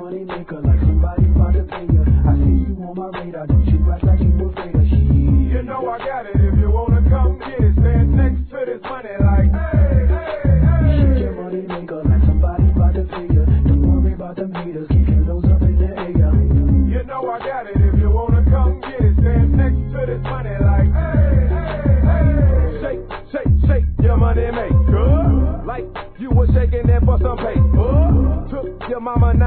money maker like somebody about to pay ya. I see you on my radar, don't you act like you afraid of shit. You know I got it, if you wanna come get it, stand next to this money like, hey, hey, hey. Shake your money maker like somebody about to pay ya. Don't worry about them haters, keep your nose up in the air. You know I got it, if you wanna come get it, stand next to this money like, hey, hey, hey. Shake, shake, shake your money maker, like you was shaking it for some paper. Took your mama